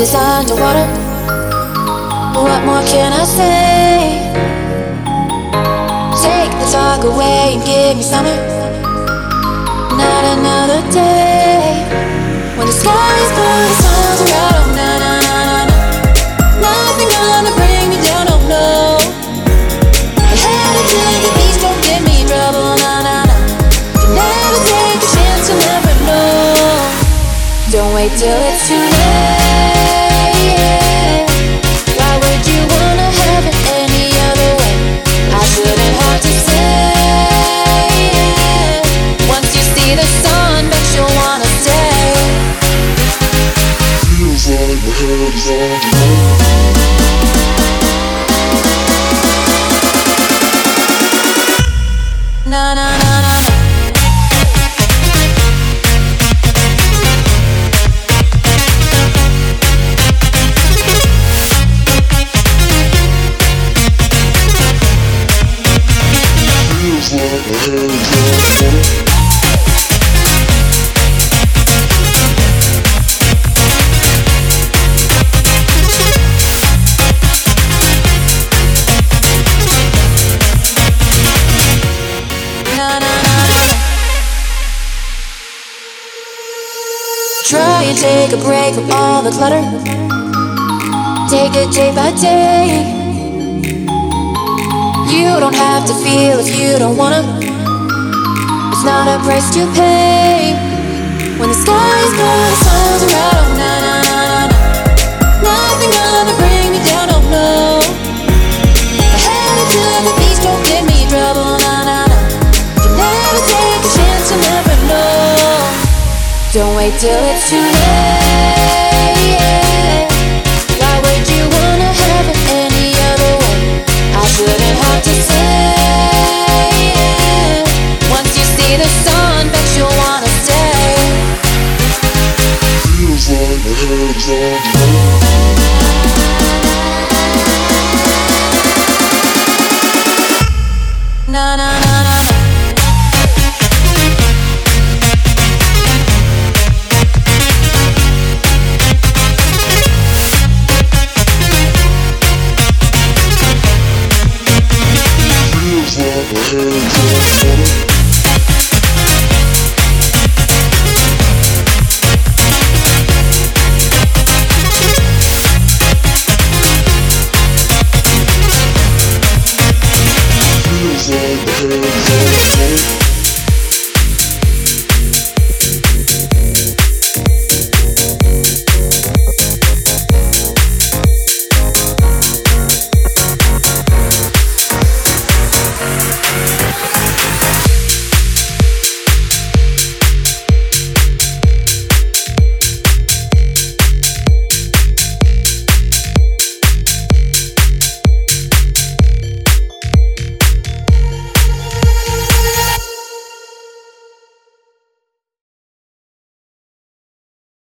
is underwater. What more can I say? Take the talk away and give me summer. Not another day when the sky is blue, the sun's out. Oh, na na na na na. Nothing gonna bring me down. Oh no. I had it till the beast don't get me in trouble. Na na na. You never take a chance, you never know. Don't wait till it's too late. Why would you wanna have it any other way? I shouldn't have to say it. Once you see the sun, bet you'll wanna stay. Feels like my head is on the road. Na na na na na. Try and take a break from all the clutter. Take it day by day. You don't have to feel if you don't wanna. It's not a price to pay. When the sky is blue, the sun's out. Oh na na na na na. Nothing gonna bring me down. Oh no. I had it till the beast don't get me in trouble. Na na na. You never take a chance, you never know. Don't wait till it's too late. Why would you wanna have it any other way? I shouldn't have to say it. Once you see the sun, bet you'll wanna stay. feels like my head is on the